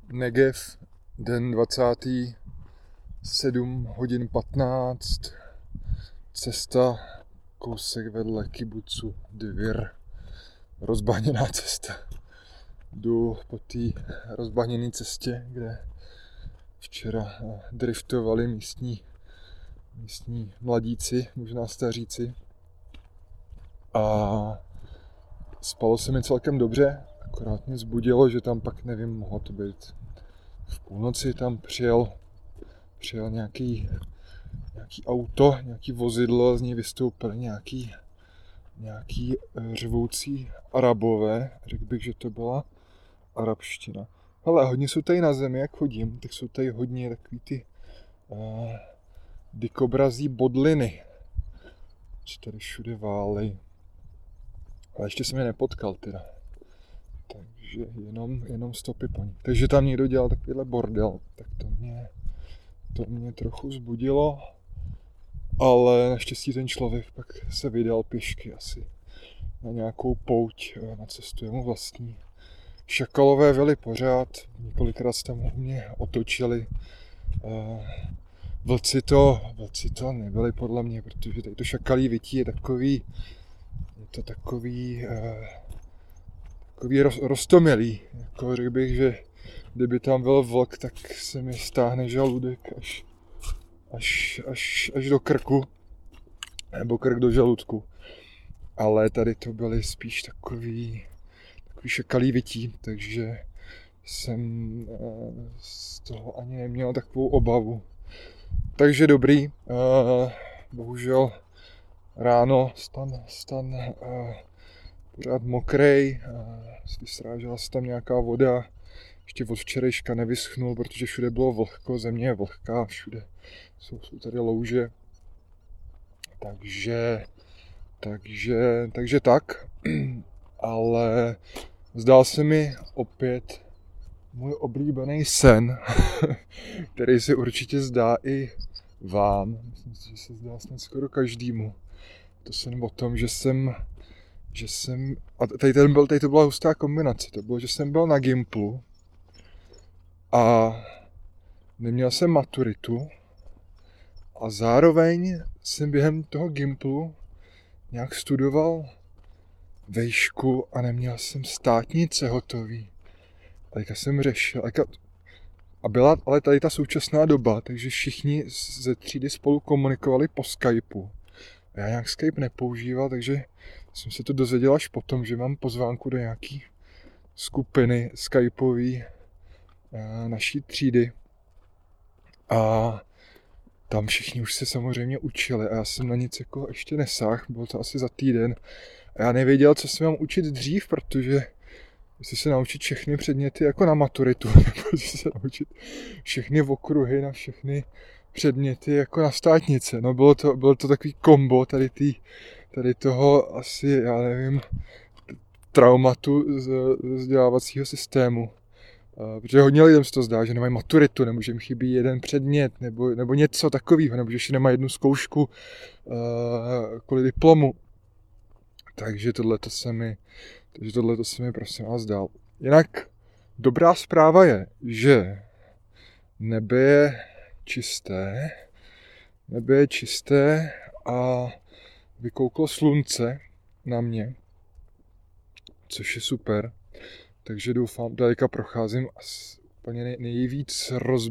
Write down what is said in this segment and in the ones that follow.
Negev, den 20. 7 hodin 15, cesta kousek vedle kibucu Dvir, rozbahněná cesta. Jdu po té rozbahněné cestě, kde včera driftovali místní mladíci, možná staříci. A spalo se mi celkem dobře, akorát mě zbudilo, že tam pak, nevím, mohlo to být v půlnoci, tam přijel nějaký auto, nějaký vozidlo, z něj vystoupili nějaký řvoucí Arabové, řekl bych, že to byla arabština. Ale hodně jsou tady na zemi, jak chodím, tak jsou tady hodně takový ty dikobrazí bodliny, co tady všude válej. Ale ještě jsem je nepotkal teda, takže jenom stopy po ní. Takže tam někdo dělal takovýhle bordel, tak to mě trochu vzbudilo, ale naštěstí ten člověk pak se vydal pěšky asi na nějakou pouť, na cestu jemu vlastní. Šakalové vyli pořád, několikrát se tam u mě otočili. Vlci to nebyli podle mě, protože tady to šakalí vytí je takový roztomilý. Jako řekl bych, že kdyby tam byl vlk, tak se mi stáhne žaludek až do krku, nebo krk do žaludku. Ale tady to byly spíš takový šakalí vytí, takže jsem z toho ani neměl takovou obavu. Takže dobrý, bohužel ráno stan pořád mokrej, vysrážela se tam nějaká voda, ještě od včerejška nevyschnul, protože všude bylo vlhko, země je vlhká, všude jsou tady louže, takže tak, ale zdál se mi opět můj oblíbený sen, který se určitě zdá i vám, myslím si, že se zdá snad skoro každému. To sen o tom, že jsem a tady to byla hustá kombinace, to bylo, že jsem byl na Gimplu a neměl jsem maturitu a zároveň jsem během toho Gimplu nějak studoval vejšku a neměl jsem státnice hotový. Teďka jsem řešil, a byla ale tady ta současná doba, takže všichni ze třídy spolu komunikovali po Skypeu. A já nějak Skype nepoužíval, takže jsem se to dozvěděl až potom, že mám pozvánku do nějaký skupiny Skypeový naší třídy. A tam všichni už se samozřejmě učili a já jsem na nic jako ještě nesáhl, bylo to asi za týden. A já nevěděl, co se mám učit dřív, protože jestli se naučit všechny předměty jako na maturitu, nebo jestli se naučit všechny okruhy na všechny předměty jako na státnice. No bylo to takový kombo tady toho asi, já nevím, traumatu z vzdělávacího systému. Protože hodně lidem se to zdá, že nemají maturitu, nebo že jim chybí jeden předmět, nebo něco takového, nebo že ještě nemají jednu zkoušku kvůli diplomu. Takže tohleto se mi prosím vás dál. Jinak dobrá zpráva je, že nebe je čisté a vykouklo slunce na mě, což je super. Takže doufám, daleka procházím úplně nejvíc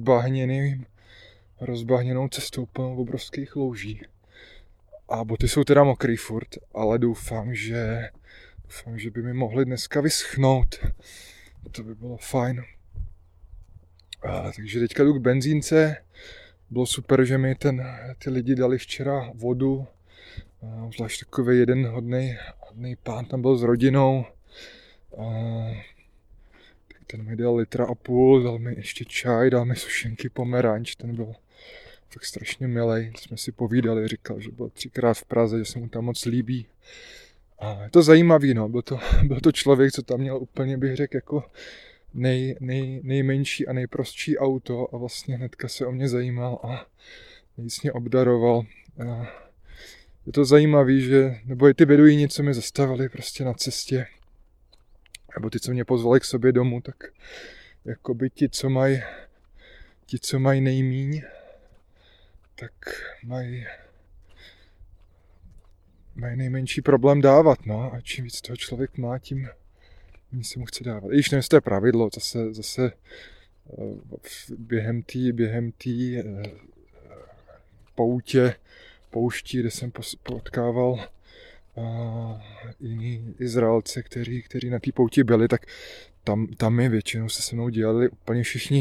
rozbahněnou cestou plnou obrovských louží. A boty jsou teda mokrý furt, ale doufám, že by mi mohly dneska vyschnout. To by bylo fajn. Takže teďka jdu k benzínce. Bylo super, že mi ty lidi dali včera vodu. Zvlášť takový jeden hodnej pán tam byl s rodinou. Tak ten mi dal 1,5 litru, dal mi ještě čaj, dal mi sušenky pomeranč, ten byl tak strašně milej. Jsme si povídali, říkal, že byl 3krát v Praze, že se mu tam moc líbí. A je to zajímavý, no. Byl to člověk, co tam měl úplně, bych řekl, jako nejmenší a nejprostší auto a vlastně hnedka se o mě zajímal a nic mě obdaroval. Je to zajímavý, nebo i ty beduíni, co mě zastavili prostě na cestě, nebo ty, co mě pozvali k sobě domů, tak jakoby ti, co mají nejmíň, tak mají nejmenší problém dávat, no. A čím víc toho člověk má, tím víc se mu chce dávat. I když nevím, to je pravidlo, zase během té poušti, kde jsem potkával jiný Izraelce, kteří na té pouti byli, tak tam mi většinou se mnou dělali úplně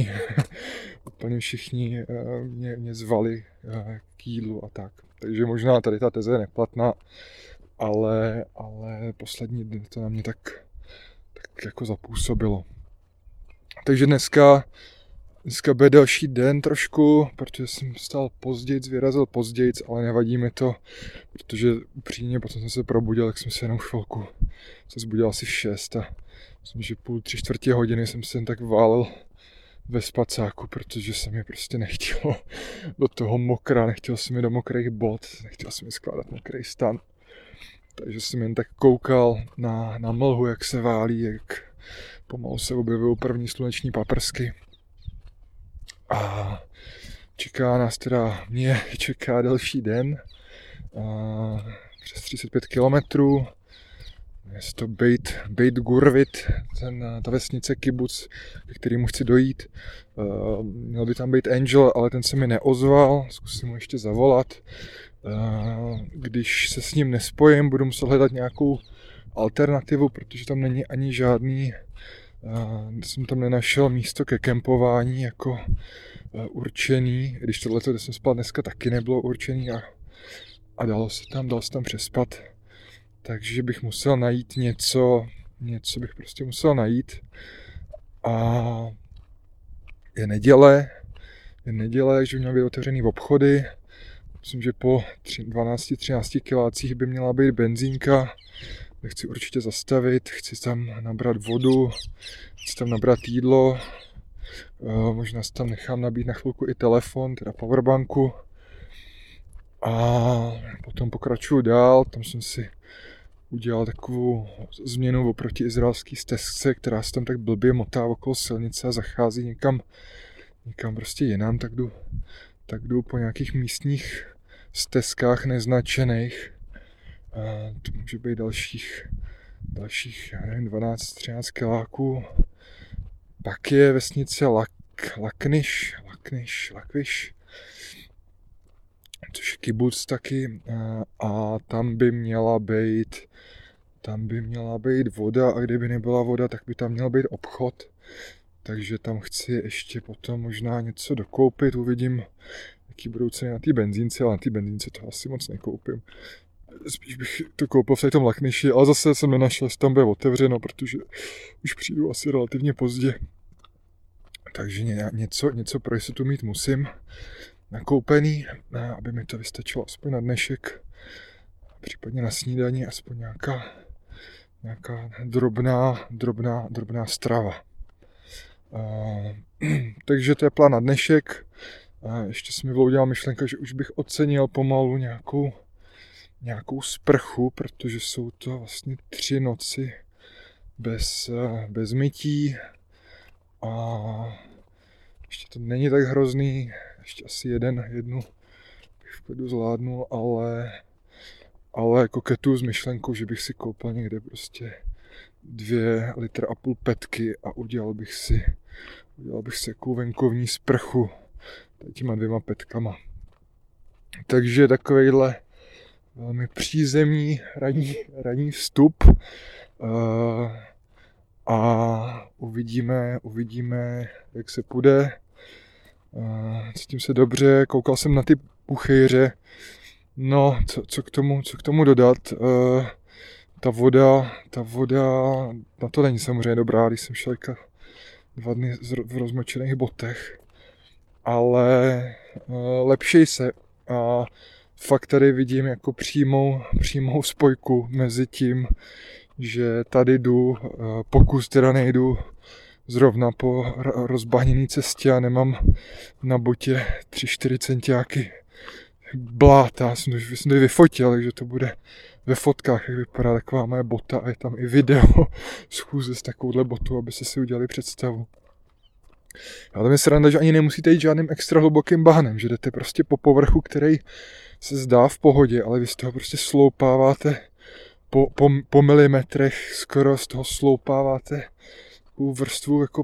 všichni mě zvali k jídlu a tak. Takže možná tady ta teze je neplatná, ale poslední dny to na mě tak jako zapůsobilo. Takže dneska bude další den trošku, protože jsem vyrazil pozdějc, ale nevadí mi to, protože upřímně potom jsem se probudil, tak jsem se jenom chvilku zbudil asi v 6 a myslím, že 3/4 hodiny jsem se jen tak válel ve spacáku, protože se mi prostě nechtělo do toho mokra, nechtělo se mi do mokrých bot, nechtělo se mi skládat mokrý stan. Takže jsem jen tak koukal na mlhu, jak se válí, jak pomalu se objevují první sluneční paprsky. A mě čeká další den, přes 35 kilometrů. Je to Beit Gurvit, ta vesnice kibuc, ke kterému chci dojít. Měl by tam být Angel, ale ten se mi neozval, zkusím mu ještě zavolat. Když se s ním nespojím, budu muset hledat nějakou alternativu, protože tam není ani žádný, jsem tam nenašel místo ke kempování jako určený, když tohleto, kde jsem spal dneska, taky nebylo určený a dalo se tam přespat. Takže bych musel najít něco bych prostě musel najít. A je neděle, že měly být otevřený obchody. Myslím, že po 12-13 kilácích by měla být benzínka, kde chci určitě zastavit, chci tam nabrat vodu, chci tam nabrat jídlo, možná si tam nechám nabít na chvilku i telefon, teda powerbanku. A potom pokračuju dál, tam jsem si udělal takovou změnu oproti izraelské stezce, která se tam tak blbě motá okolo silnice a zachází někam prostě jinam, tak jdu po nějakých místních stezkách neznačených. To může být dalších 12-13 kiláků. Pak je vesnice Lakviš, což je kibuc taky, a tam by měla být voda, a kdyby nebyla voda, tak by tam měl být obchod. Takže tam chci ještě potom možná něco dokoupit, uvidím, jaký budou ceny na té benzínce, ale na té benzínce to asi moc nekoupím. Spíš bych to koupil v tom Lakniši, ale zase jsem nenašel, jestli tam bude otevřeno, protože už přijdu asi relativně pozdě. Takže něco pro jistotu mít musím nakoupený, aby mi to vystačilo aspoň na dnešek, případně na snídani, aspoň nějaká drobná strava. Takže to je plán na dnešek. Ještě se mi vloudila myšlenka, že už bych ocenil pomalu nějakou sprchu, protože jsou to vlastně 3 noci bez mytí a ještě to není tak hrozný, ještě asi jednu bych v klidu zvládnul, ale koketuju s myšlenkou, že bych si koupil někde prostě 2,5 litry petky a udělal bych si jakou venkovní sprchu těma 2 petkama. Takže takovejhle velmi přízemní ranní vstup a uvidíme, jak se půjde. Cítím se dobře, koukal jsem na ty puchejře. No, co k tomu dodat? Ta voda, na to není samozřejmě dobrá, když jsem šel 2 dny v rozmočených botech, ale lepší se. A fakt tady vidím jako přímou spojku mezi tím, že tady jdu, pokud teda nejdu zrovna po rozbahněné cestě a nemám na botě 3-4 centiáky bláta, jsem to vyfotil, takže to bude ve fotkách, jak vypadá taková moje bota, a je tam i video schůze s takovouhle botou, aby si udělali představu. A tam je sranda, že ani nemusíte jít žádným extra hlubokým bahnem, že jdete prostě po povrchu, který se zdá v pohodě, ale vy z toho prostě sloupáváte po milimetrech, skoro z toho sloupáváte takovou vrstvu jako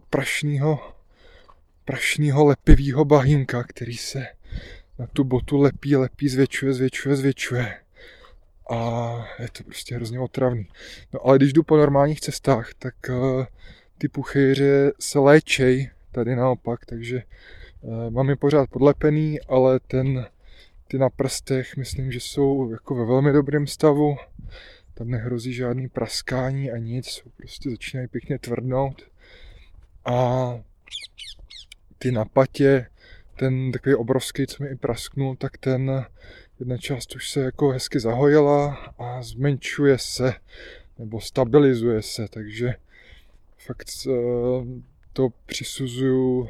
prašného lepivého bahínka, který se na tu botu lepí, zvětšuje. A je to prostě hrozně otravný. No ale když jdu po normálních cestách, tak ty puchejře se léčej tady naopak, takže mám je pořád podlepený, ale ty na prstech myslím, že jsou jako ve velmi dobrém stavu. Tam nehrozí žádný praskání a nic, prostě začínají pěkně tvrdnout. A ty na patě, ten takový obrovský, co mi i prasknul, tak ten jedna část už se jako hezky zahojila a zmenšuje se, nebo stabilizuje se, takže fakt to přisuzuju,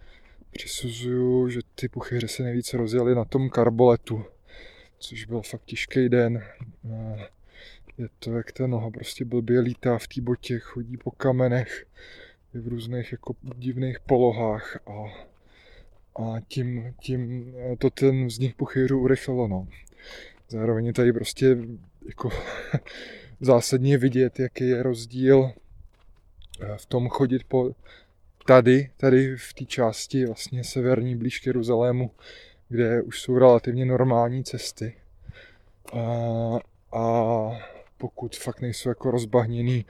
že ty puchyře se nejvíce rozjeli na tom karboletu, což byl fakt těžký den. Je to, jak ta noha prostě blbě lítá v té botě, chodí po kamenech, je v různých jako divných polohách a tím to ten vznik puchýřů urychlilo, no. Zároveň je tady prostě jako zásadně vidět, jaký je rozdíl v tom chodit po tady v té části vlastně severní blíž k Jeruzalému, kde už jsou relativně normální cesty. A pokud fakt nejsou jako rozbahněný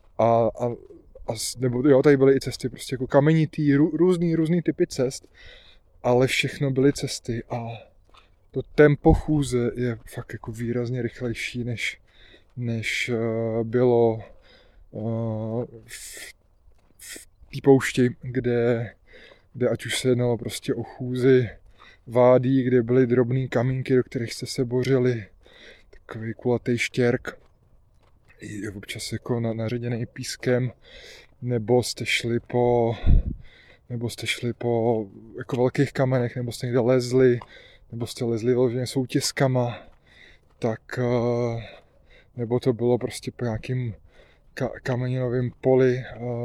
nebo jo, tady byly i cesty prostě jako kamenitý, různý typy cest, ale všechno byly cesty a to tempo chůze je fakt jako výrazně rychlejší, než bylo v té poušti, kde ať už se jednalo prostě o chůzi vádí, kde byly drobné kamínky, do kterých jste se bořili, takový kulatý štěrk, je občas jako naředěný pískem, nebo jste šli po jako velkých kamenech, nebo jste někde lezli, nebo jste lezli vyloženě soutězkama, tak nebo to bylo prostě po nějakým kameninovém poli,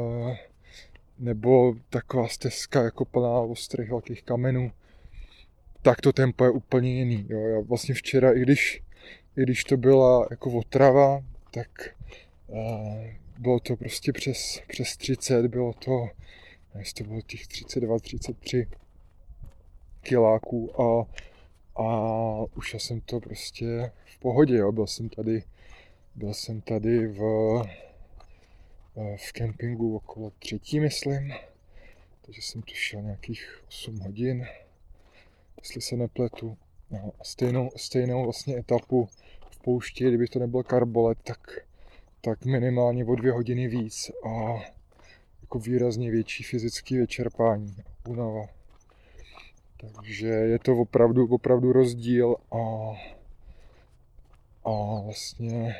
nebo taková stezka jako plná ostrých velkých kamenů, tak to tempo je úplně jiný. Jo. Já vlastně včera, i když to byla jako otrava, tak bylo to prostě přes 30, bylo to, jestli to bylo těch 32, 33 kiláků a už jsem to prostě v pohodě, jo. Byl jsem tady v kempingu okolo 3, myslím, takže jsem tu šel nějakých 8 hodin, jestli se nepletu. No, a stejnou vlastně etapu v poušti, kdyby to nebyl karbolet, tak minimálně o 2 hodiny víc a jako výrazně větší fyzické vyčerpání, únava. Takže je to opravdu rozdíl a vlastně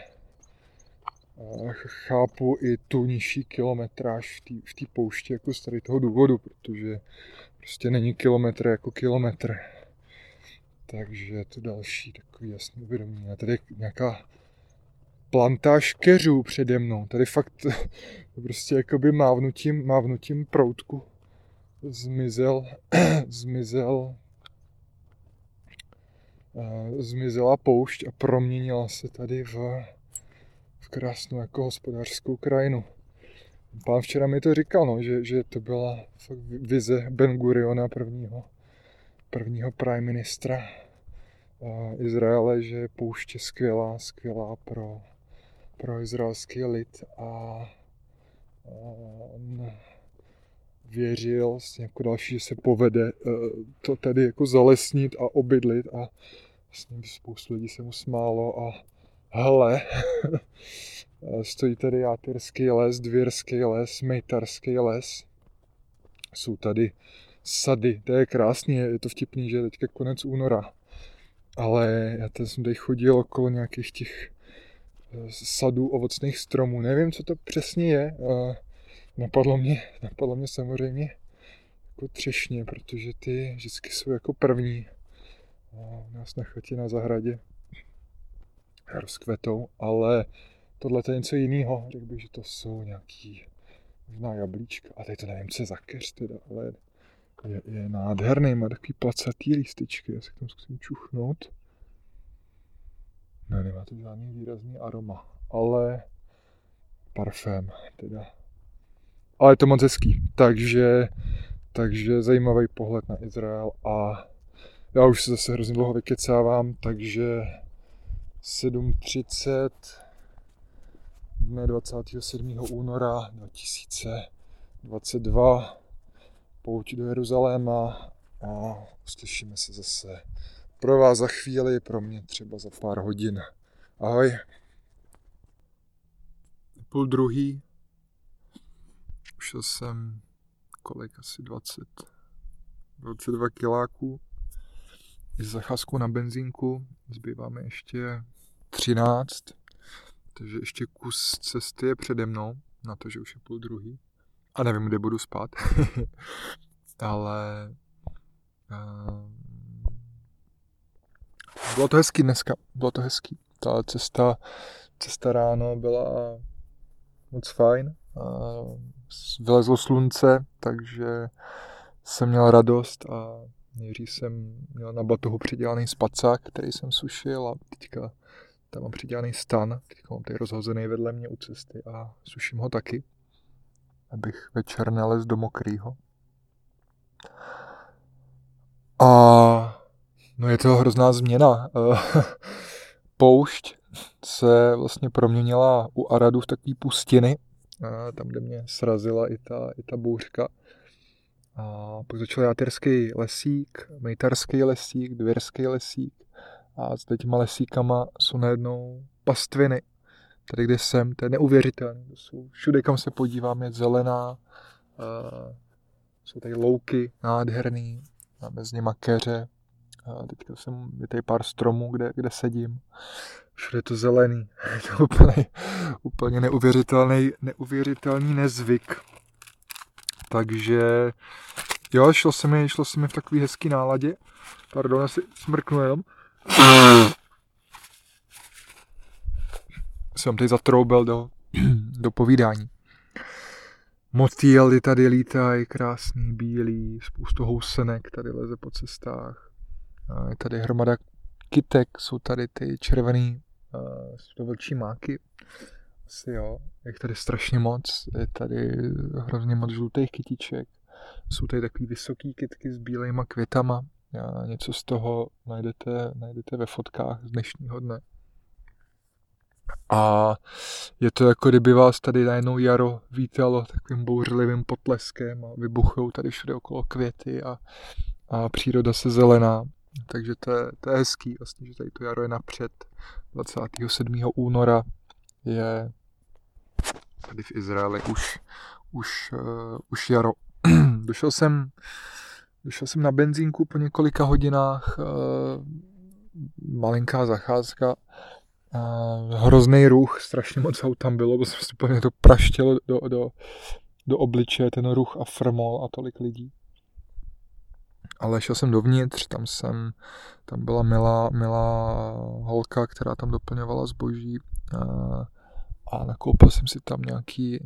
chápu i tu nižší kilometráž v té poušti jako z tady toho důvodu, protože prostě není kilometr jako kilometr. Takže je to další takový jasný uvědomění. A tady je nějaká plantáž keřů přede mnou. Tady fakt prostě jakoby mávnutím proutku zmizela poušť a proměnila se tady v krásnou jako hospodářskou krajinu. Pán včera mi to říkal, no, že to byla fakt vize Ben Guriona, prvního prime ministra Izraele, že je pouště skvělá pro izraelský lid a on věřil jako další, že se povede to tady jako zalesnit a obydlit a vlastně spoustu lidí se mu smálo a hele, stojí tady Játyrský les, Dvírský les, Mejtarský les. Jsou tady sady, to je krásný, je to vtipný, že je teďka konec února. Ale já jsem tady chodil okolo nějakých těch sadů ovocných stromů. Nevím, co to přesně je. Napadlo mě samozřejmě jako třešně, protože ty vždycky jsou jako první. U nás na chatě na zahradě rozkvetou, ale tohle je něco jiného. Řekl bych, že to jsou nějaký Možná jablíčka. A teď to nevím, co je za keř teda, ale je nádherný, má takový placatý lístečky, já se k tomu zkusím čuchnout. No, nemá to žádný výrazný aroma, ale parfém teda. Ale je to moc hezký, takže zajímavý pohled na Izrael a já už se zase hrozně dlouho vykecávám, takže 7:30 dne 27. února 2022 pouť do Jeruzaléma a uslyšíme se zase pro vás za chvíli, pro mě třeba za pár hodin. Ahoj. 1:30. Ušel jsem asi 22 kiláků. Z zacházku na benzínku zbývá mi ještě 13, takže ještě kus cesty je přede mnou, na to, že už je 1:30. A nevím, kde budu spát. Ale bylo to hezký dneska, bylo to hezký. Ta cesta ráno byla moc fajn. Vylezlo slunce, takže jsem měl radost a nejdřív jsem měl na batohu přidělaný spacák, který jsem sušil a teďka tam mám přidělaný stan, teďka mám tady rozhozený vedle mě u cesty a suším ho taky, abych večer nelez do mokrýho. A no je to hrozná změna. Poušť se vlastně proměnila u Aradu v takový pustiny, tam, kde mě srazila i ta bouřka. A pak začal játerský lesík, mejtarský lesík, dvěrský lesík a s těma lesíkama jsou najednou pastviny. Tady, kde jsem, to je neuvěřitelné. Všude, kam se podívám, je zelená, jsou tady louky nádherný, máme z nima keře. Teďka je tady pár stromů, kde sedím. Všude je to zelený. Je to úplně neuvěřitelný nezvyk. Takže jo, šlo se mi v takový hezký náladě. Pardon, já si smrknu jenom. Jsem tady zatroubel do povídání. Motýly tady lítají, krásný, bílý, spoustu housenek tady leze po cestách. Je tady hromada kytek, jsou tady ty červený, jsou to vlčí máky. Asi jo, je tady strašně moc, je tady hrozně moc žlutých kytiček. Jsou tady takový vysoký kytky s bílejma květama. Něco z toho najdete ve fotkách z dnešního dne. A je to jako kdyby vás tady najednou jaro vítalo takovým bouřlivým potleskem a vybuchujou tady všude okolo květy a příroda se zelená. Takže to je hezký vlastně, že tady to jaro je napřed. 27. února je tady v Izraeli už jaro. Došel jsem na benzínku po několika hodinách, malinká zacházka, hrozný ruch, strašně moc aut tam bylo, protože úplně to praštělo do obličeje, ten ruch a frmol a tolik lidí. Ale šel jsem dovnitř, tam byla milá holka, která tam doplňovala zboží a nakoupil jsem si tam nějaký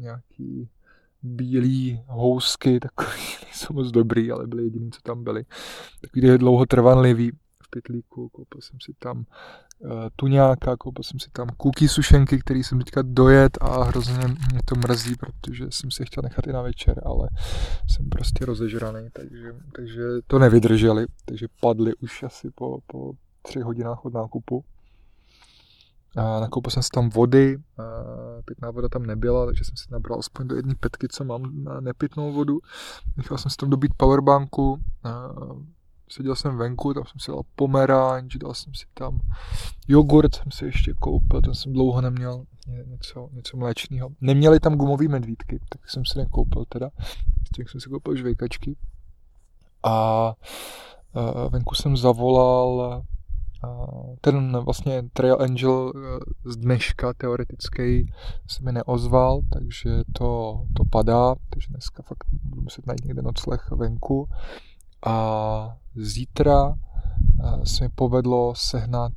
bílý housky, takový nejsou moc dobrý, ale byly jediný, co tam byly. Takový dlouhotrvanlivý v pytlíku, koupil jsem si tam tuňáka, koupil jsem si tam cookie sušenky, který jsem teďka dojet a hrozně mě to mrzí, protože jsem si je chtěl nechat i na večer, ale jsem prostě rozežraný, takže to nevydrželi, takže padli už asi po 3 hodinách od nákupu. Nakoupil jsem si tam vody, pitná voda tam nebyla, takže jsem si nabral aspoň do 1 petky, co mám na nepitnou vodu. Nechal jsem si tam dobít powerbanku, seděl jsem venku, tam jsem si dal pomeranč, dal jsem si tam jogurt, jsem si ještě koupil, ten jsem dlouho neměl, něco mléčného. Neměli tam gumový medvídky, tak jsem si nekoupil teda, tak jsem si koupil žvejkačky. A venku jsem zavolal ten vlastně Trail Angel z dneška teoretický se mi neozval, takže to padá, takže dneska fakt budu muset najít někde nocleh venku. A zítra se mi povedlo sehnat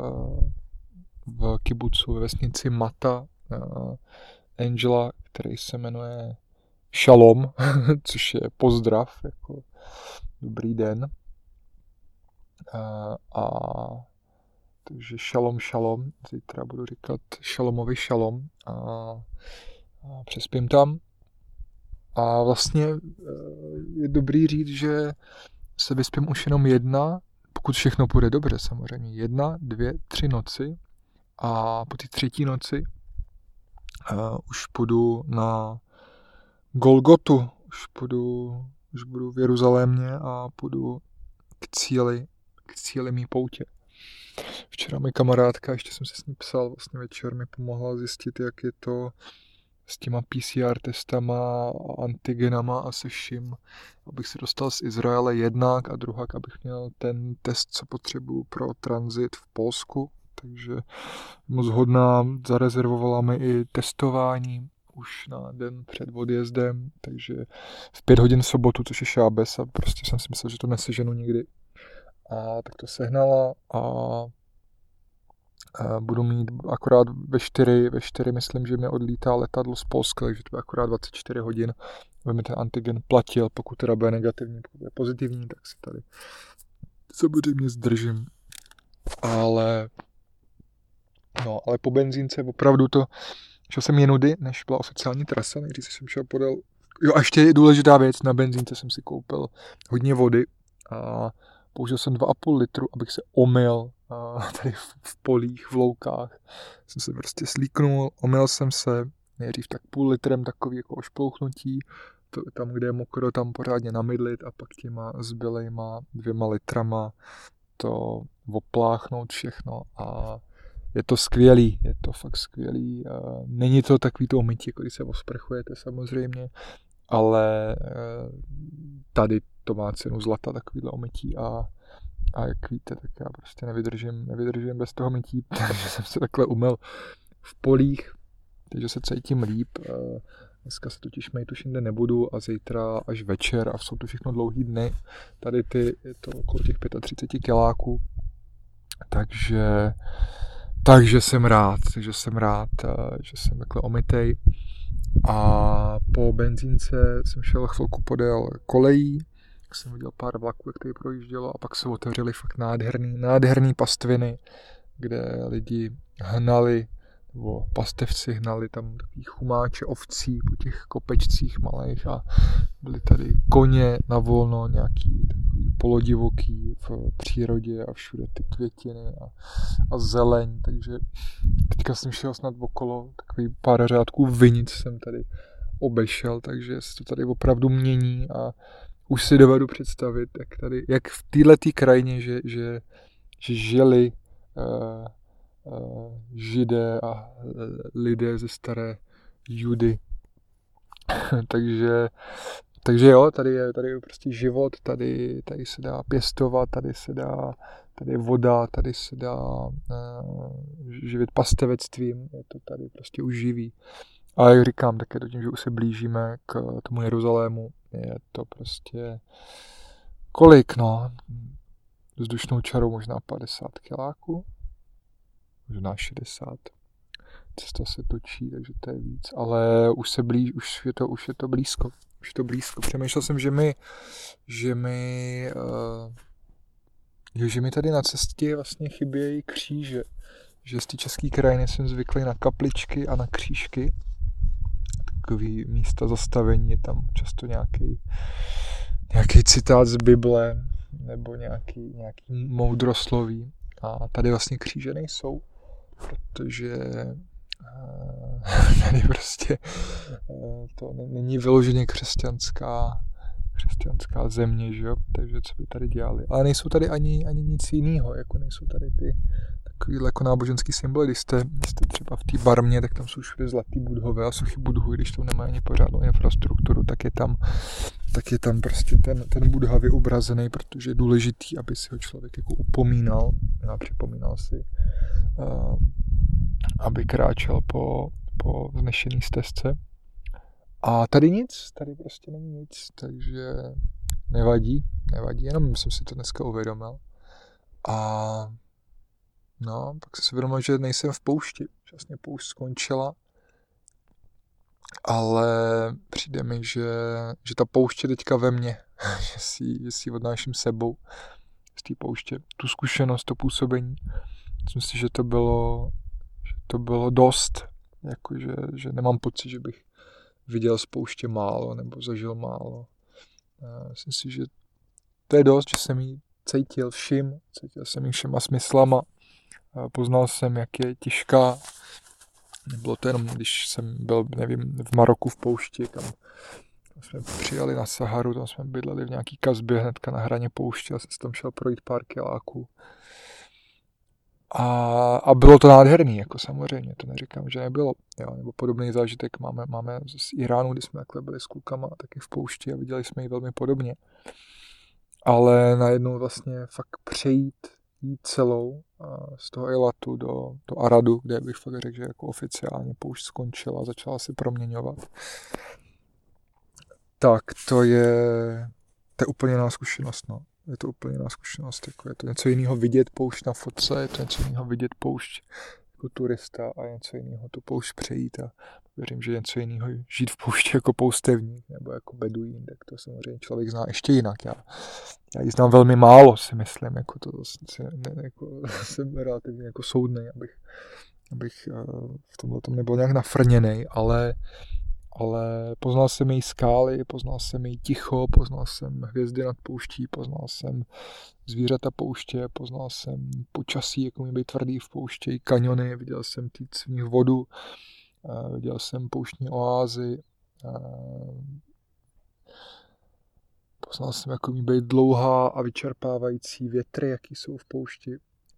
v kibucu ve vesnici Mata Angela, který se jmenuje šalom, což je pozdrav, jako dobrý den. A takže šalom, zítra budu říkat šalomovi šalom a přespím tam. A vlastně je dobrý říct, že se vyspím už jenom pokud všechno půjde dobře samozřejmě, 1, 2, 3 noci a po té 3. noci už půjdu na Golgotu, už budu v Jeruzalémě a půjdu k cíli mý poutě. Včera mi kamarádka, ještě jsem se s ní psal, vlastně večer mi pomohla zjistit, jak je to s těma PCR testama, antigenama a se vším, abych se dostal z Izraele jednak a druhak, abych měl ten test, co potřebuju pro tranzit v Polsku. Takže moc hodná, zarezervovala mi i testování už na den před odjezdem, takže v 5 hodin v sobotu, což je šábes a prostě jsem si myslel, že to neseženu nikdy. A tak to sehnala a budu mít akorát ve 4 myslím, že mě odlítá letadlo z Polska, takže to bude akorát 24 hodin, aby mi ten antigen platil, pokud teda bude negativní, pokud bude pozitivní, tak si tady samozřejmě zdržím. Ale po benzínce opravdu šel jsem jenudy, než byla oficiální trasa, nejdřív jsem šel podél. Jo a ještě je důležitá věc, na benzínce jsem si koupil hodně vody a použil jsem 2,5 litru, abych se omyl tady v polích, v loukách. Jsem se prostě slíknul, omyl jsem se, nejdřív tak 0,5 litrem takový jako ošplouchnutí, tam, kde je mokro, tam pořádně namydlit a pak těma zbylejma 2 litrama to opláchnout všechno a je to skvělý, je to fakt skvělý. Není to takový to omytí, jako když se osprchujete samozřejmě, ale tady to má cenu zlata, takovýhle omytí a jak víte, tak já prostě nevydržím bez toho mytí, takže jsem se takhle umyl v polích, takže se cítím líp. Dneska se totiž mít už jinde nebudu a zítra až večer a jsou to všechno dlouhý dny. Tady je to okolo těch 35 kiláků, takže jsem rád, že jsem takhle omytej. A po benzínce jsem šel chvilku podél kolejí, jsem viděl pár vlaků, jak tady projíždělo a pak se otevřely fakt nádherný pastviny, kde lidi hnali, nebo pastevci hnali tam takový chumáče ovcí po těch kopečcích malých a byly tady koně na volno, nějaký takový polodivoký v přírodě a všude ty květiny a zeleň, takže teďka jsem šel snad okolo, takový pár řádků vinic jsem tady obešel, takže se to tady opravdu mění a už si dovedu představit, jak v této krajině, že žili Židé a lidé ze staré Judy. takže jo, tady je prostě život, tady se dá pěstovat, tady je voda, tady se dá živit pastevectvím, je to tady prostě už živý. A jak říkám, tak je to tím, že už se blížíme k tomu Jeruzalému, je to prostě kolik, vzdušnou čarou možná 50 kiláků, možná 60. Cesta se točí, takže to je víc, ale už je to blízko. Přemýšlel jsem, že mi tady na cestě vlastně chybějí kříže. Že z té české krajiny jsem zvyklý na kapličky a na křížky. Takový místa zastavení, je tam často nějaký citát z Bible nebo nějaký moudrosloví. A tady vlastně kříže nejsou, protože tady prostě to není vyloženě křesťanská země, že jo? Takže co by tady dělali. Ale nejsou tady ani nic jiného, jako nejsou tady ty takovýhle jako náboženský symboly. Když jste třeba v té Barmě, tak tam jsou všude zlatý budhové a suchy budhu, když to nemají ani pořádnou infrastrukturu, tak je tam prostě ten Buddha vyobrazený, protože je důležitý, aby si ho člověk jako upomínal a připomínal si, aby kráčel po vznešený stezce. A tady prostě není nic, takže nevadí, jenom jsem si to dneska uvědomil. A pak jsem si uvědomil, že nejsem v poušti, že vlastně poušť skončila ale přijde mi, že ta pouště teďka ve mně, že si ji odnáším sebou z té pouště, tu zkušenost, to působení. Myslím si, že to bylo dost, jakože, že nemám pocit, že bych viděl z pouště málo nebo zažil málo. Myslím si, že to je dost, že jsem ji cítil jsem ji všema smyslama, poznal jsem, jak je těžká. Nebylo to jenom, když jsem byl, nevím, v Maroku v poušti, tam jsme přijeli na Saharu, tam jsme bydleli v nějaký kasbě hnedka na hraně pouště a jsem tam šel projít pár kiláků. A bylo to nádherný, jako samozřejmě, to neříkám, že nebylo. Jo, nebo podobný zážitek máme z Iránu, kdy jsme takhle byli s klukama taky v poušti a viděli jsme ji velmi podobně. Ale najednou vlastně fakt jít celou z toho Eilatu do Aradu, kde bych fakt řekl, že jako oficiálně poušť skončila a začala se proměňovat. Tak to je úplně jiná zkušenost, no. Je to úplně jiná zkušenost, jako je to něco jiného vidět poušť na fotce, je to něco jiného vidět poušť jako turista a něco jiného tu poušť přejít a věřím, že něco jiného žít v poušti jako poustevník nebo jako beduín, tak to samozřejmě člověk zná ještě jinak. Já ji znám velmi málo, si myslím, jako to jako, jsem relativně jako soudnej, abych v tomhle tom nebyl nějak nafrněnej, ale poznal jsem její skály, poznal jsem její ticho, poznal jsem hvězdy nad pouští, poznal jsem zvířata pouště, poznal jsem počasí, jak umí být tvrdý v poušti, kaniony, viděl jsem v nich vodu, viděl jsem pouštní oázy, poznal jsem, jak umí být dlouhá a vyčerpávající větry, jaký jsou v poušti,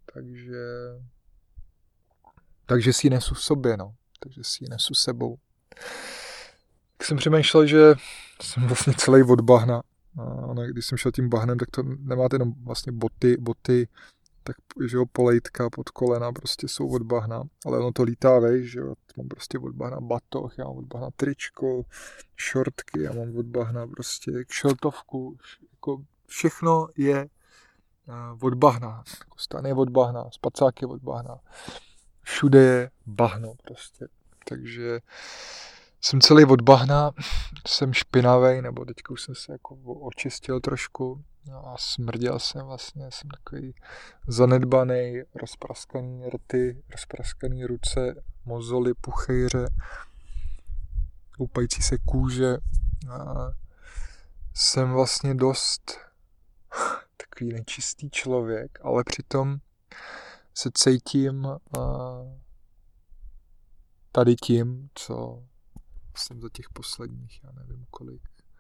takže si ji nesu v sobě, no, takže si ji nesu sebou. Tak jsem přemýšlel, že jsem vlastně celý od bahna. A když jsem šel tím bahnem, tak to nemáte jenom vlastně boty, tak že jo, polejtka pod kolena prostě jsou od bahna, ale ono to lítá vejš, že jo, mám prostě od bahna batoh, já mám od bahna tričko, šortky, já mám od bahna prostě kšeltovku, jako všechno je od bahna, jako stan je od bahna, spacák je od bahna, všude je bahno prostě, takže jsem celý od bahna, jsem špinavej, nebo teďka už jsem se jako očistil trošku a smrděl jsem vlastně, jsem takový zanedbaný, rozpraskaný rty, rozpraskaný ruce, mozoly, puchejře, loupající se kůže. A jsem vlastně dost takový nečistý člověk, ale přitom se cítím tady tím, co jsem za těch posledních, já nevím kolik,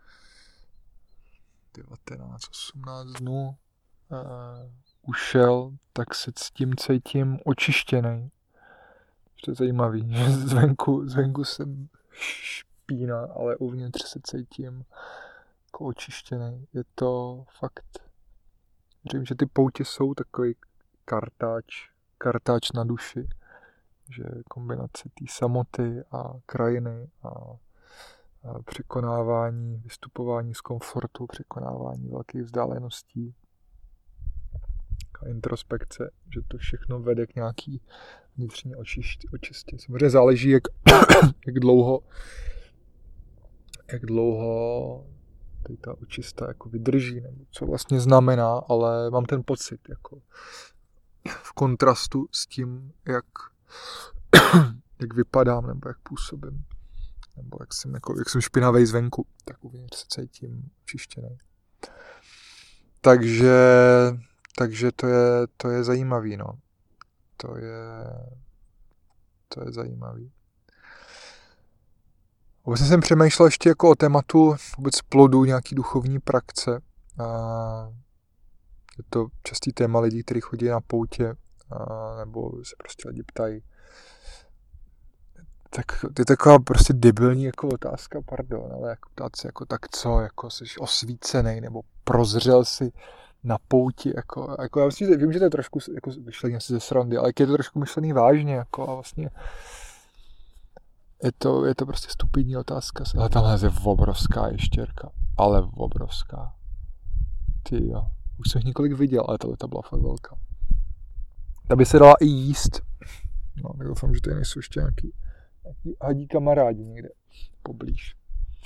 19, 18 dnů ušel, tak se s tím cítím očištěnej. To je zajímavý, že zvenku jsem špína, ale uvnitř se cítím jako očištěnej. Je to fakt, říkám, že ty poutě jsou takový kartáč na duši. Že kombinace té samoty a krajiny a překonávání, vystupování z komfortu, překonávání velkých vzdáleností a introspekce, že to všechno vede k nějaký vnitřní očistě. Samozřejmě záleží, jak dlouho ta očista jako vydrží, nebo co vlastně znamená, ale mám ten pocit, jako v kontrastu s tím, jak vypadám, nebo jak působím, nebo jak jsem špinavej zvenku, tak uvnitř se cítím očištěnej. Takže to je zajímavý, no. To je zajímavý. Vlastně jsem přemýšlel ještě jako o tématu vůbec plodu nějaký duchovní praxe. Je to častý téma lidí, kteří chodí na poutě, nebo se prostě lidi ptají. Tak to je taková prostě debilní jako otázka, pardon, ale jako ptát se jako tak co, jako jsi osvícenej, nebo prozřel si na pouti, jako já myslím, vím, že to je trošku jako myšlení asi ze srandy, ale je to trošku myšlený vážně, jako a vlastně je to prostě stupidní otázka. Ale tamhle je obrovská ještěrka, ale obrovská. Ty jo, už jsem jich několik viděl, ale ta byla fakt velká. Ta by se dala i jíst. No, tak doufám, že tady nejsou ještě nějaký hadí kamarádi někde. poblíž.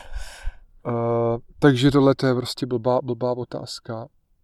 Takže tohle je prostě blbá otázka.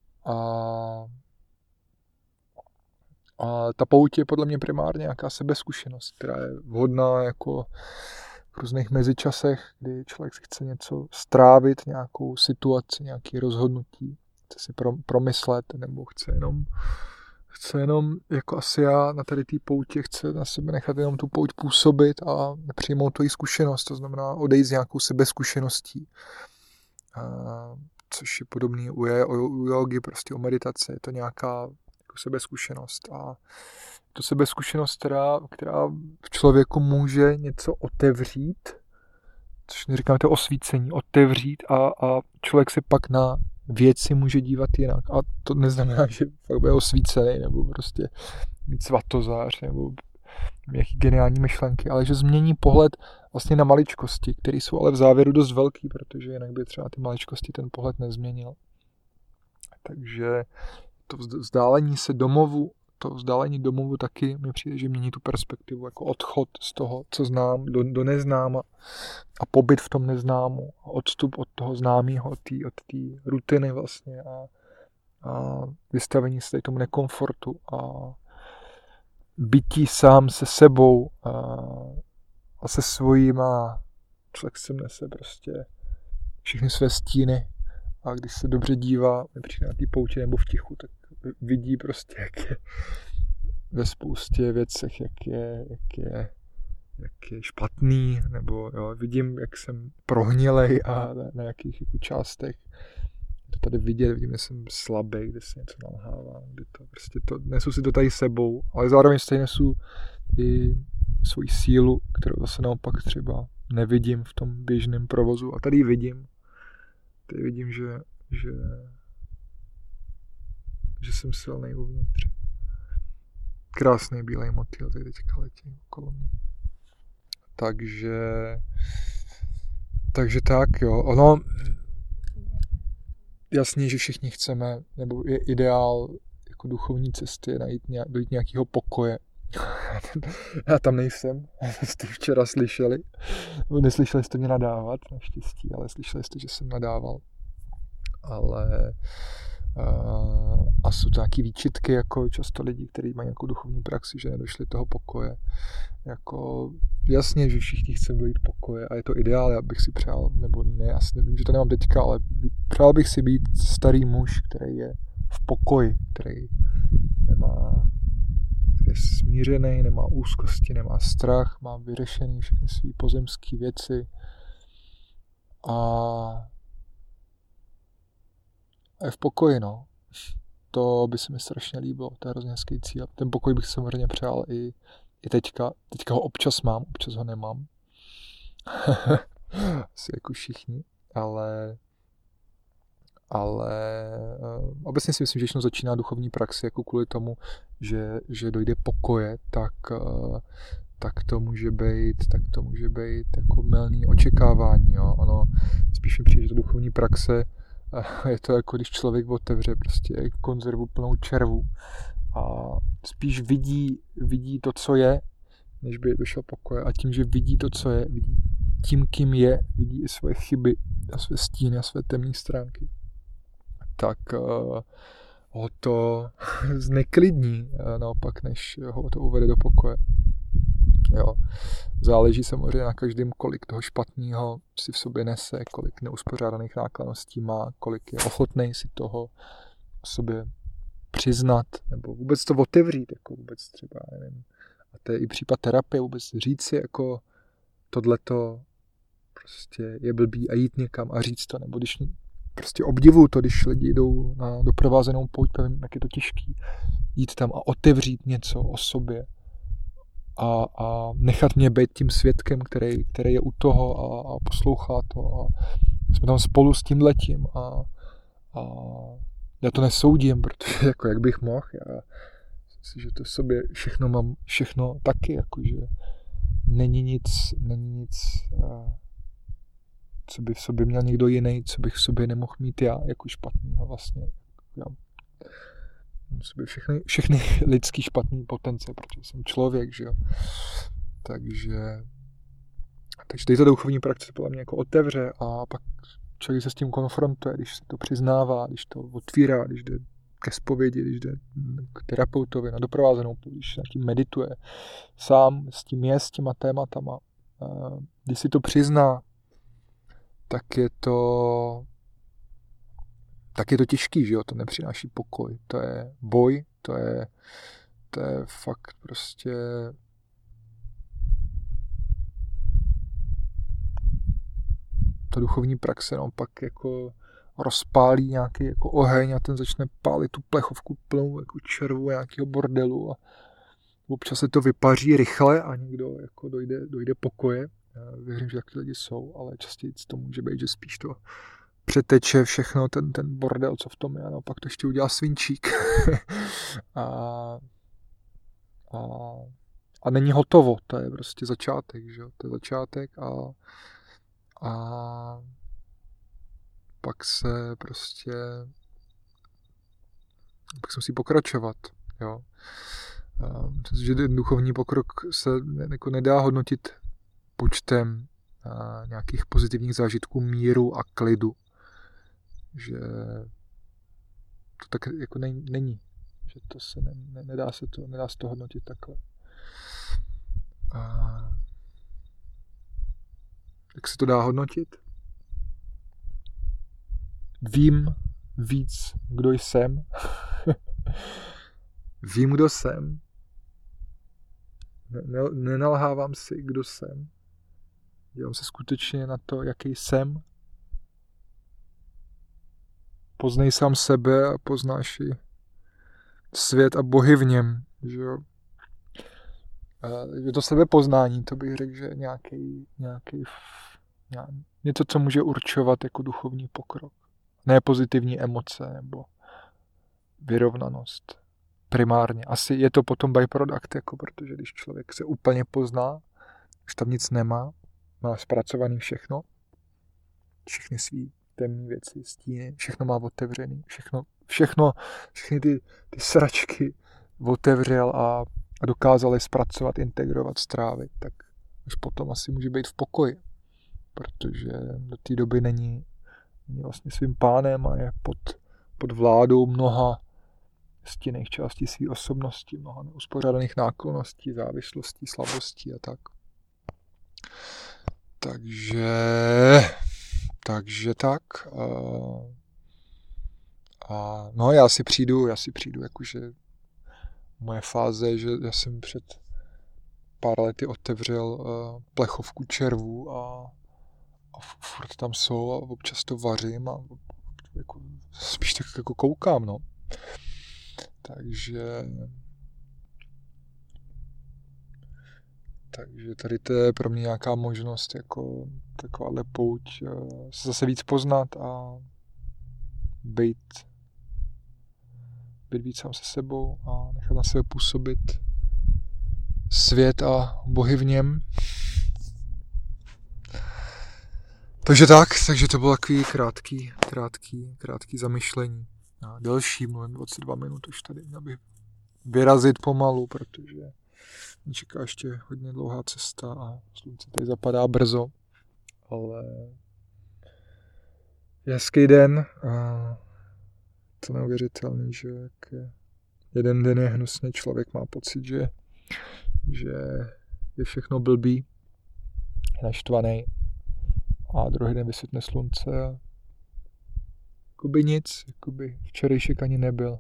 A ta pouť je podle mě primárně nějaká sebezkušenost, která je vhodná jako v různých mezičasech, kdy člověk si chce něco strávit, nějakou situaci, nějaké rozhodnutí, chce si promyslet, nebo chce jenom, jako asi já na tady té poutě, chce na sebe nechat jenom tu pouť působit a přijmout tu její zkušenost, to znamená odejít s nějakou sebezkušeností. Což je podobný u jogy, prostě u meditace, je to nějaká jako sebezkušenost. A to sebezkušenost, která v člověku může něco otevřít, což neříkám to osvícení, otevřít a člověk se pak na věci může dívat jinak. A to neznamená, že fakt bude osvícený, nebo prostě mít svatozář, nebo nějaký geniální myšlenky, ale že změní pohled vlastně na maličkosti, které jsou ale v závěru dost velký, protože jinak by třeba ty maličkosti ten pohled nezměnil. Takže to vzdálení domovu taky mi přijde, že mění tu perspektivu, jako odchod z toho, co znám, do neznáma a pobyt v tom neznámu a odstup od toho známého, od té rutiny vlastně a vystavení se tomu nekomfortu a bytí sám se sebou a se svojíma, člověk se nese prostě všechny své stíny a když se dobře dívá, nepřijde na té poutě nebo v tichu, tak vidí prostě, jak je ve spoustě věcech, jak je špatný, nebo jo, vidím, jak jsem prohnilej a na jakých jako částech to tady vidět, vidím, že jsem slabý, kde se něco nalhává, kde to prostě nesu si to tady sebou, ale zároveň stejně nesu i svoji sílu, kterou zase naopak třeba nevidím v tom běžném provozu a tady ji vidím. Tady vidím, že jsem silnej uvnitř. Krásný bílej motýl tady teďka letí okolo mě. Takže tak, jo. Ono, jasně, že všichni chceme, nebo je ideál jako duchovní cesty dojít nějakého pokoje. Já tam nejsem, jste včera slyšeli. Neslyšeli jste mě nadávat, naštěstí, ale slyšeli jste, že jsem nadával. Ale a jsou to nějaké výčitky, jako často lidí, kteří mají nějakou duchovní praxi, že nedošli toho pokoje. Jako jasně, že všichni chceme dojít pokoje a je to ideál, já bych si přál, nebo ne, já si nevím, že to nemám teďka, ale přál bych si být starý muž, který je v pokoji, který je smířený, nemá úzkosti, nemá strach, má vyřešený všechny své pozemské věci a je v pokoji, no. To by se mi strašně líbilo, to je hrozně hezký cíl. Ten pokoj bych samozřejmě přál i teďka. Teďka ho občas mám, občas ho nemám. Asi jako všichni, ale obecně si myslím, že když začíná duchovní praxi jako kvůli tomu, že dojde pokoje, tak to může být jako mylný očekávání. Jo. Ono spíš mi přijde, že to duchovní praxe je to jako když člověk otevře prostě konzervu plnou červů a spíš vidí to, co je, než by došel pokoje. A tím, že vidí to, co je, vidí tím, kým je, vidí i svoje chyby a své stíny a své temné stránky, tak ho to zneklidní naopak, než ho to uvede do pokoje. Jo. Záleží samozřejmě na každém, kolik toho špatného si v sobě nese, kolik neuspořádaných nákladností má, kolik je ochotnej si toho o sobě přiznat, nebo vůbec to otevřít, jako vůbec třeba, nevím. A to je i případ terapie, vůbec říct si, jako tohleto prostě je blbý a jít někam a říct to, nebo když prostě obdivuju to, když lidi jdou na doprovázenou pouť, nevím, jak je to těžký, jít tam a otevřít něco o sobě a nechat mě být tím svědkem, který je u toho a poslouchá to a jsme tam spolu s tím letím a já to nesoudím, protože jako jak bych mohl, já myslím, že to v sobě všechno mám, všechno taky, jakože není nic, co by v sobě měl někdo jiný, co bych v sobě nemohl mít já, jako špatnýho vlastně. Já mám v sobě všechny lidský špatný potence, protože jsem člověk, že jo. Takže Takže tady ta duchovní praxe podle mě jako otevře a pak člověk se s tím konfrontuje, když se to přiznává, když to otvírá, když jde ke zpovědi, když jde k terapeutovi na doprovázenou, když nad tím medituje sám, s tím je, s těma tématama. Když si to přizná, tak je to těžký, že jo, to nepřináší pokoj, to je boj, to je fakt prostě ta duchovní praxe pak jako rozpálí nějaký jako oheň a ten začne pálit tu plechovku plnou jako červu nějakého bordelu a občas se to vypaří rychle a někdo jako dojde pokoje. Já věřím, že taky lidi jsou, ale častěji to může být, že spíš to přeteče všechno, ten bordel, co v tom je, a pak to ještě udělá svinčík. a není hotovo, to je prostě začátek, že jo? To je začátek a pak se musí pokračovat, jo. Že duchovní pokrok se jako nedá hodnotit počtem nějakých pozitivních zážitků míru a klidu. Že to tak jako není. Že to se nedá se to hodnotit takhle. Jak se to dá hodnotit? Vím víc, kdo jsem. Vím, kdo jsem. Nenalhávám si, kdo jsem. Dívám se skutečně na to, jaký jsem. Poznej sám sebe a poznáš i svět a bohy v něm. Že jo? Je to sebepoznání, to bych řekl, že nějaký něco, co může určovat jako duchovní pokrok. Ne pozitivní emoce nebo vyrovnanost. Primárně. Asi je to potom byproduct, jako protože když člověk se úplně pozná, už tam nic nemá, má zpracovaný všechno, všechny temné věci, stíny, všechno má otevřený, všechny ty sračky otevřel a dokázal je zpracovat, integrovat, strávit, tak už potom asi může být v pokoji, protože do té doby není vlastně svým pánem a je pod vládou mnoha stinných částí své osobnosti, mnoha neuspořádaných náklonností, závislostí, slabostí a tak. Takže tak. No já si přijdu jakože moje fáze je, že já jsem před pár lety otevřel plechovku červů a furt tam jsou a občas to vařím a jako, spíš tak jako koukám, no. Takže tady to je pro mě nějaká možnost jako takováhle pouť se zase víc poznat a být víc sám se sebou a nechat na sebe působit svět a bohy v něm. Takže to bylo takový krátký zamyšlení. A delší, mluvím 22 minut už tady, měl bych vyrazit pomalu, protože mě čeká ještě hodně dlouhá cesta a slunce tady zapadá brzo, ale hezký den a to neuvěřitelný, že jak jeden den je hnusný, člověk má pocit, že je všechno blbý, je naštvaný a druhý den vysvětne slunce a jakoby nic, jakoby včerejšek ani nebyl.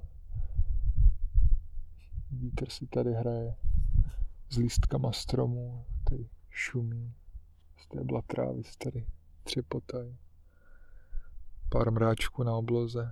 Vítr si tady hraje s lístkama stromů, tady šumí, stébla trávy se tady třepotají, pár mráčků na obloze.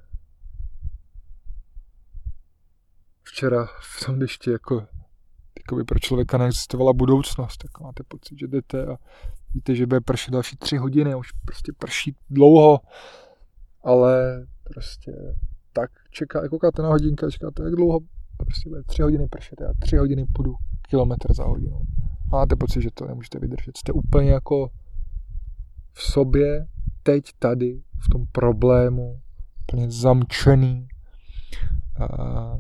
Včera v tom dešti jakoby pro člověka neexistovala budoucnost, tak máte pocit, že jdete a víte, že bude pršet další 3 hodiny a už prostě prší dlouho, ale prostě tak čeká, koukáte na hodinka, čekáte, jak dlouho prostě bude 3 hodiny pršet, já 3 hodiny půjdu kilometr za hodinu. Máte pocit, že to nemůžete vydržet. Jste úplně jako v sobě, teď, tady, v tom problému, úplně zamčený. A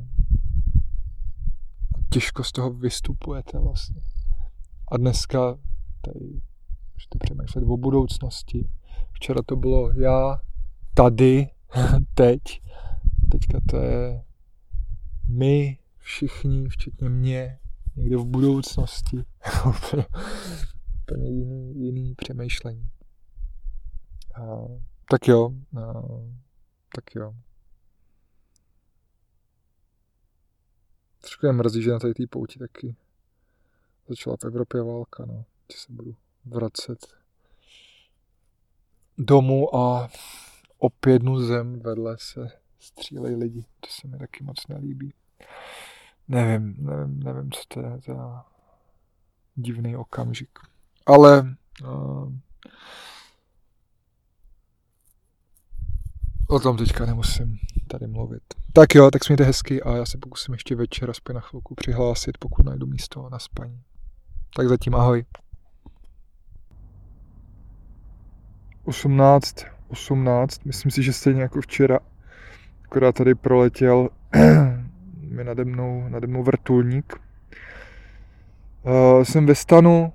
těžko z toho vystupujete vlastně. A dneska tady Můžete přemýšlet o budoucnosti. Včera to bylo já, tady, teď. Teďka to je my, všichni, včetně mě, někde v budoucnosti. Úplně jiný přemýšlení. Tak jo. Trošku je mrzí, že na té pouti taky začala v Evropě válka, no. Že se budu vracet domů a o jednu zem vedle se střílejí lidi. To se mi taky moc nelíbí. Nevím, co to je za divný okamžik. Ale o tom teďka nemusím tady mluvit. Tak jo, tak smějte hezky a já se pokusím ještě večer aspoň na chvilku přihlásit, pokud najdu místo na spaní. Tak zatím ahoj. 18, myslím si, že stejně jako včera, akorát tady proletěl mi nade mnou vrtulník. Jsem ve stanu,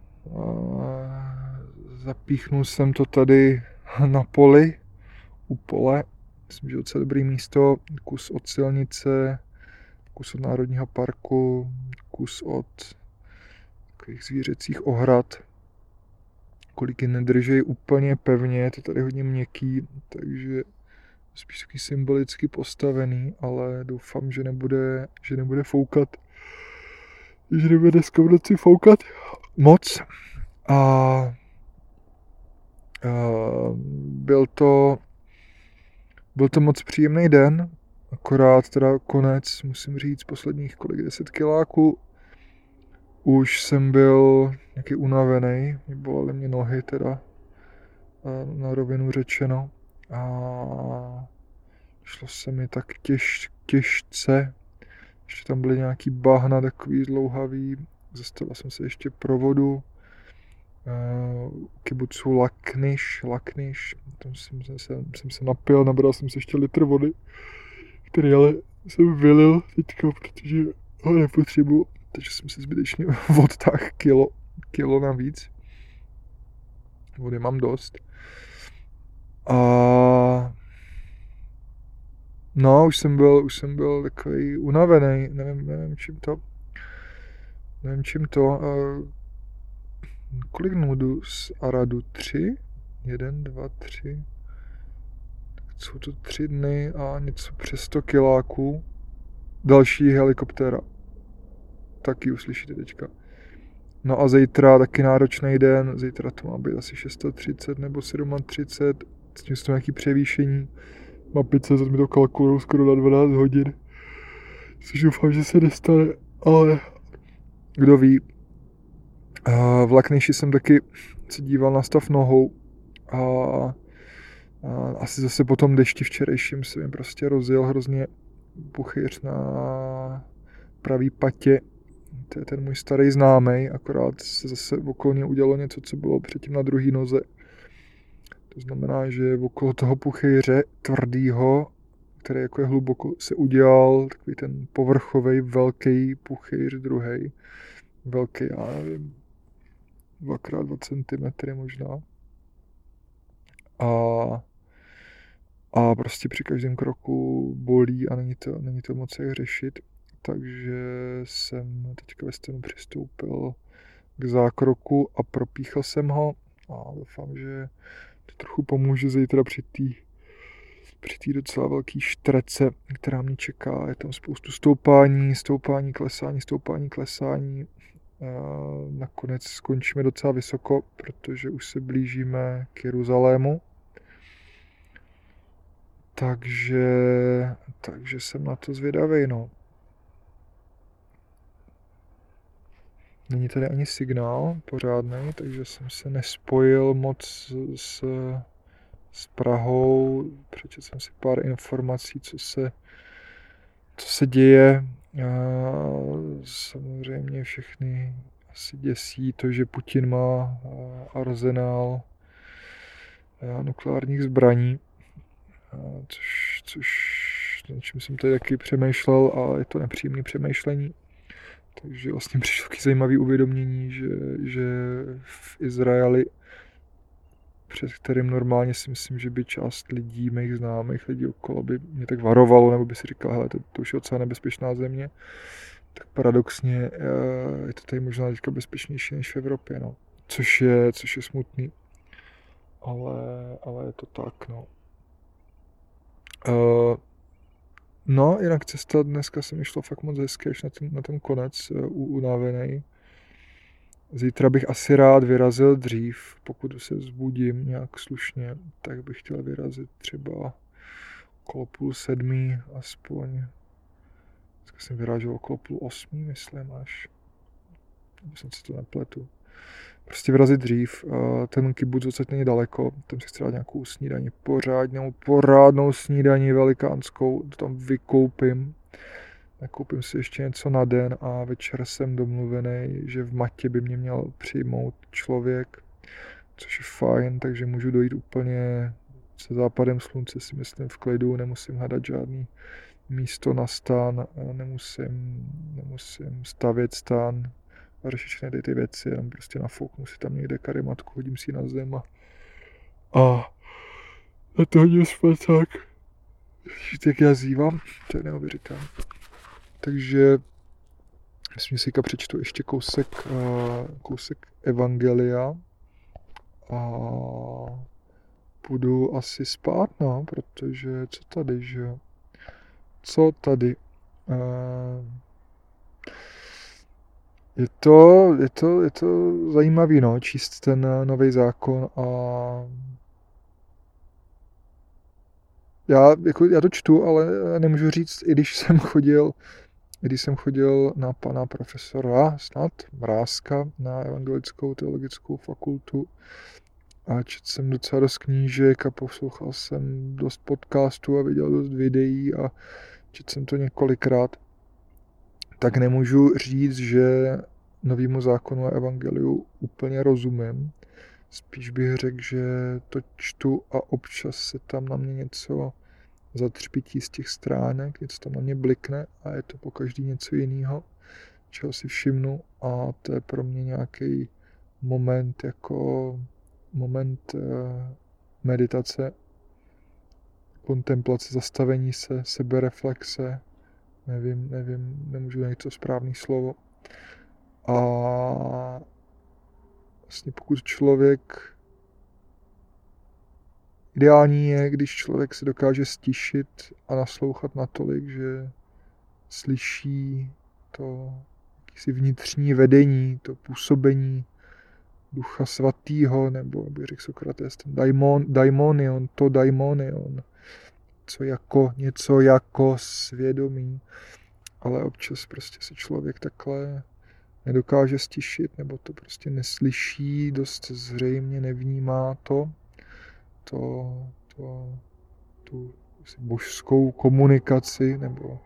zapíchnul jsem to tady na poli, u pole, myslím, že docela dobrý místo, kus od silnice, kus od národního parku, kus od takových zvířecích ohrad. Koliky nedržej úplně pevně, je to tady hodně měkký, takže spíš taky symbolicky postavený, ale doufám, že nebude foukat. Že nebude dneska v noci foukat moc. Byl to moc příjemný den, akorát teda konec, musím říct, posledních 10 kiláků. Už jsem byl nějaký unavený, bolaly mě nohy teda, na rovinu řečeno. A šlo se mi tak těžce. Ještě tam byly nějaký bahna takový dlouhavý. Zastavil jsem se ještě pro vodu. Kibucu Lakniš. Tam jsem se napil, nabral jsem se ještě litr vody, který ale jsem vylil teďka, protože ho nepotřebuji. Takže jsem se zbytečně odtáhl kilo navíc. Vody mám dost. No, už jsem byl takový unavený, nevím čím to. Kolik dnů jdu z Aradu? 3? 1, 2, 3. Tak jsou to 3 dny a něco přes 100 kiláků. Další helikoptéra. Taky uslyšíte teďka. No a zítra taky náročný den. Zítra to má být asi 630 nebo 730. S tím jsou nějaký převýšení. Mapice mi to kalkulují skoro na 12 hodin. Což doufám, že se nestane, ale kdo ví. V Lakniši jsem taky se díval na stav nohou a asi zase po tom dešti včerejším se mi prostě rozjel hrozně puchýř na pravý patě. To je ten můj starý známej, akorát se zase okolně udělalo něco, co bylo předtím na druhý noze. To znamená, že okolo toho puchýře tvrdýho, který jako je hluboko, se udělal takový ten povrchový velký puchýř, druhý velký, já nevím, 2x2 cm možná. A prostě při každém kroku bolí a není to moc jak řešit. Takže jsem teďka ve stanu přistoupil k zákroku a propíchl jsem ho a doufám, že to trochu pomůže zítra při té docela velký štrece, která mě čeká. Je tam spoustu stoupání, klesání. Nakonec skončíme docela vysoko, protože už se blížíme k Jeruzalému. Takže jsem na to zvědavý, no. Není tady ani signál pořádný, takže jsem se nespojil moc s Prahou. Přečetl jsem si pár informací, co se děje. Samozřejmě všechny asi děsí to, že Putin má arzenál nukleárních zbraní, o čem jsem tady taky přemýšlel a je to nepříjemné přemýšlení. Takže vlastně přišlo taky zajímavé uvědomění, že v Izraeli před kterým normálně si myslím, že by část lidí, mých známých lidí okolo by mě tak varovalo, nebo by si říkal, hele, to už je docela nebezpečná země. Tak paradoxně je to tady možná teďka bezpečnější než v Evropě, no. Což je smutný. Ale je to tak, no. No, jinak cesta dneska se mi šlo fakt moc hezky, až na ten konec, unavenej. Zítra bych asi rád vyrazil dřív, pokud se vzbudím nějak slušně, tak bych chtěl vyrazit třeba okolo 6:30 aspoň. Dneska jsem vyrážel okolo 7:30, myslím, až. Nebo jsem si to nepletu. Prostě vyrazit dřív, ten kibuc odsaď není daleko, tam si chci dát nějakou snídaní, porádnou snídaní velikánskou, to tam vykoupím. Nakoupím si ještě něco na den a večer jsem domluvený, že v Matě by mě měl přijmout člověk, což je fajn, takže můžu dojít úplně se západem slunce, si myslím, v klidu, nemusím hledat žádný místo na stán, nemusím stavět stán a řešit všechny ty věci, jenom prostě nafouknu si tam někde karimatku, hodím si ji na zem a to hodím spacák. Jak já zívám, to je neuvěřitelné. Takže myslím, že si přečtu ještě kousek Evangelia a půjdu asi spát, no, protože co tady? Je to zajímavý, no, číst ten nový zákon a já to čtu, ale nemůžu říct, i když jsem chodil na pana profesora snad Mrázka na Evangelickou teologickou fakultu a četl jsem docela dost knížek a poslouchal jsem dost podcastů a viděl dost videí a četl jsem to několikrát, tak nemůžu říct, že novému zákonu a evangeliu úplně rozumím. Spíš bych řekl, že to čtu a občas se tam na mě něco zatřpití z těch stránek, něco tam na mě blikne a je to pokaždý něco jiného, čeho si všimnu a to je pro mě nějaký moment meditace, kontemplace, zastavení se, sebereflexe, nevím, nemůžu najít to správné slovo. A vlastně pokud ideální je, když člověk se dokáže stišit a naslouchat natolik, že slyší to jakýsi vnitřní vedení, to působení Ducha Svatýho, nebo aby řekl Sokrates, ten daimonion, něco jako svědomí, ale občas prostě se člověk takhle nedokáže stišit, nebo to prostě neslyší, dost zřejmě nevnímá tu božskou komunikaci, nebo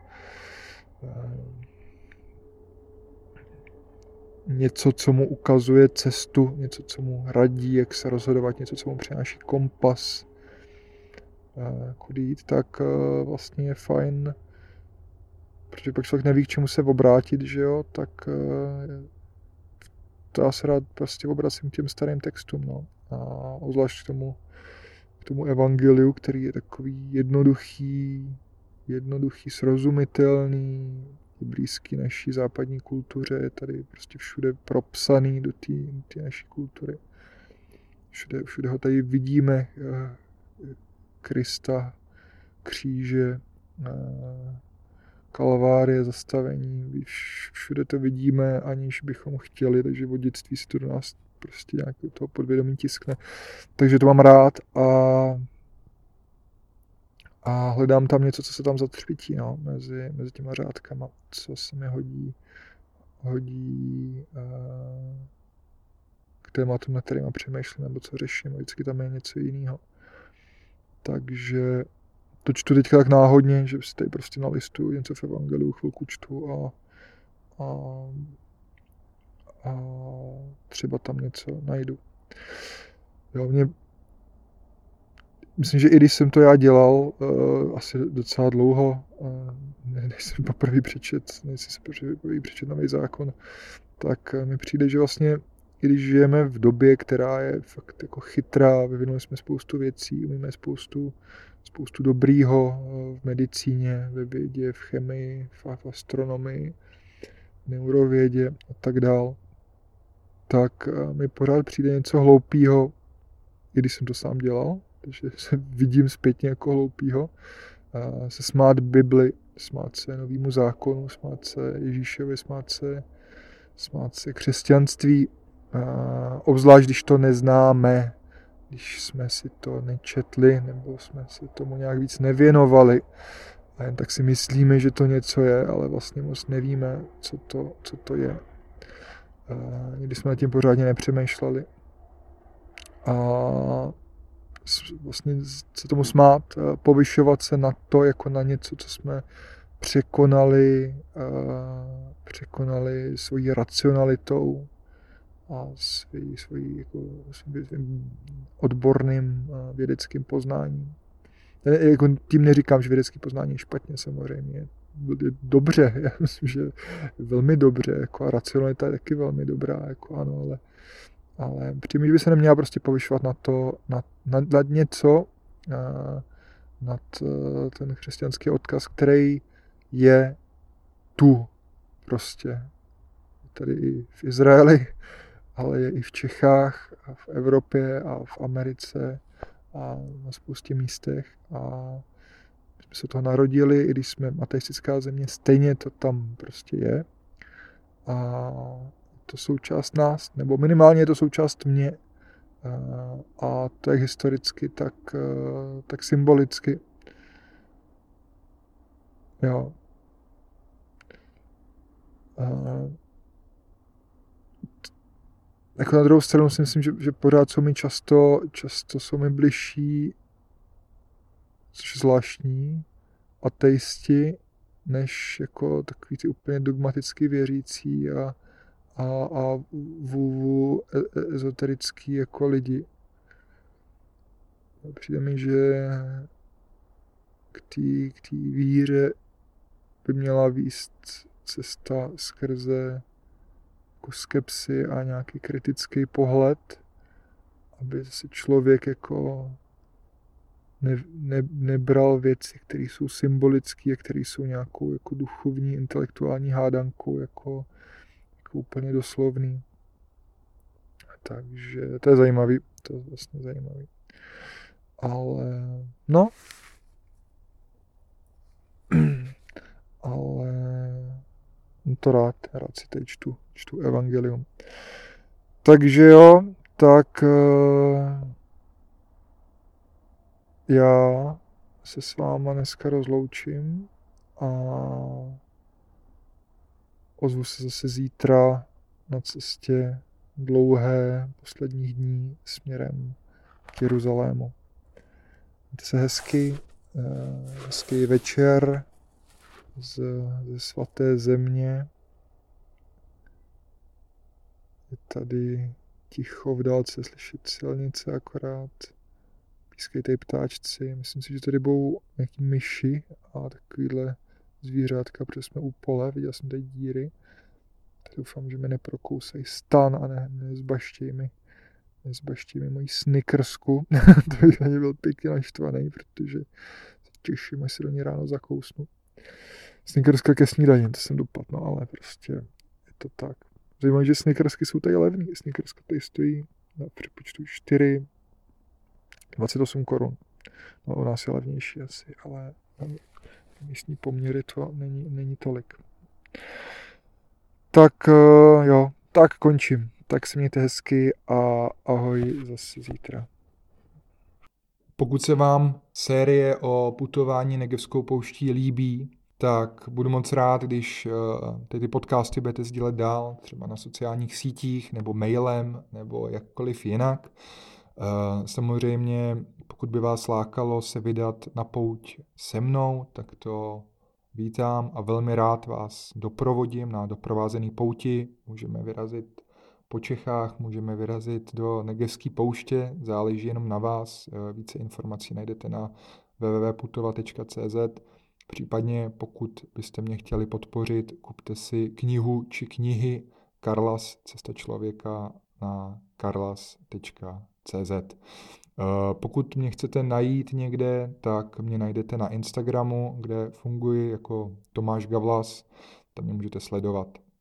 něco, co mu ukazuje cestu, něco, co mu radí, jak se rozhodovat, něco, co mu přináší kompas, kudy jít, tak vlastně je fajn, protože pak člověk neví, k čemu se obrátit, že jo, tak to já se rád prostě obracím k těm starým textům, no. A obzvlášť k tomu evangeliu, který je takový jednoduchý, srozumitelný, blízký naší západní kultuře, je tady prostě všude propsaný do té naší kultury. Všude ho tady vidíme, Krista, kříže, kalvárie, zastavení, všude to vidíme, aniž bychom chtěli, takže od dětství se to do nás prostě nějak do toho podvědomí tiskne. Takže to mám rád a hledám tam něco, co se tam zatřpití, no, mezi těma řádkama, co se mi hodí k tématům, na kterýma přemýšlím, nebo co řeším, a vždycky tam je něco jiného. Takže to čtu teďka tak náhodně, že si tady prostě nalistuju něco v evangeliu, chvilku čtu a třeba tam něco najdu. Jo, myslím, že i když jsem to já dělal asi docela dlouho, než jsem poprvé přečet nový zákon, tak mi přijde, že vlastně i když žijeme v době, která je fakt jako chytrá, vyvinuli jsme spoustu věcí, umíme spoustu dobrýho v medicíně, ve vědě, v chemii, v astronomii, v neurovědě a tak dál, tak mi pořád přijde něco hloupýho, i když jsem to sám dělal, takže se vidím zpětně jako hloupýho, se smát Bibli, smát se novýmu zákonu, smát se Ježíšovi, smát se křesťanství, obzvlášť když to neznáme, když jsme si to nečetli nebo jsme si tomu nějak víc nevěnovali a jen tak si myslíme, že to něco je, ale vlastně moc nevíme, co to je. Když jsme nad tím pořádně nepřemýšleli. A vlastně se tomu smát, povyšovat se na to, jako na něco, co jsme překonali svojí racionalitou a svým odborným vědeckým poznáním. Jako tím neříkám, že vědecké poznání je špatně, samozřejmě. Je dobře, já myslím, že je velmi dobře, jako a racionalita je taky velmi dobrá, jako ano, ale tím, že by se neměla prostě povyšovat na to, nad něco, nad ten křesťanský odkaz, který je tu prostě. Tady i v Izraeli, ale je i v Čechách, a v Evropě a v Americe a na spoustě místech. A my jsme se toho narodili, i když jsme ateistická země, stejně to tam prostě je. A to součást nás, nebo minimálně je to součást mě. A to jak historicky, tak symbolicky. Jo. Jako na druhou stranu si myslím, že pořád jsou mi často jsou mi bližší, což je zvláštní, ateisti, než jako takový ty úplně dogmaticky věřící a ezoterický jako lidi. Přijde mi, že k té víře by měla vést cesta skrze jako skepsy a nějaký kritický pohled, aby se člověk jako nebral věci, které jsou symbolické a které jsou nějakou jako duchovní, intelektuální hádankou, jako úplně doslovný. Takže to je zajímavý, to je vlastně zajímavý. Ale no, to rád si teď čtu evangelium. Takže jo, tak já se s váma dneska rozloučím a ozvu se zase zítra na cestě dlouhé posledních dní směrem k Jeruzalému. Mějte se hezký večer ze svaté země. Je tady ticho, v dálce slyšet silnice akorát. Pískejte ptáčci. Myslím si, že tady budou nějaký myši a takovýhle zvířátka, protože jsme u pole, viděl jsem tady díry. Tak doufám, že mi neprokousají stan a nezbaštějí mi moji snickersku. To bych na ně byl pěkně naštvaný, protože se těším, až se do ní ráno zakousnu. Snickerska ke snídani, to jsem dopadl, no ale prostě je to tak. Zajímavé, že snickersky jsou tady levný. Snickerska tady stojí na přepočtu 28 korun. No, u nás je levnější asi, ale na místní poměry to není tolik. Tak jo, tak končím. Tak se mějte hezky a ahoj zase zítra. Pokud se vám série o putování Negevskou pouští líbí, tak budu moc rád, když ty podcasty budete sdílet dál, třeba na sociálních sítích, nebo mailem, nebo jakkoliv jinak. Samozřejmě, pokud by vás lákalo se vydat na pouť se mnou, tak to vítám a velmi rád vás doprovodím na doprovázený pouti. Můžeme vyrazit po Čechách, můžeme vyrazit do Negevské pouště, záleží jenom na vás. Více informací najdete na www.putovat.cz. Případně, pokud byste mě chtěli podpořit, kupte si knihu či knihy Karlas, Cesta člověka na karlas.cz. Pokud mě chcete najít někde, tak mě najdete na Instagramu, kde funguji jako Tomáš Gavlas, tam mě můžete sledovat.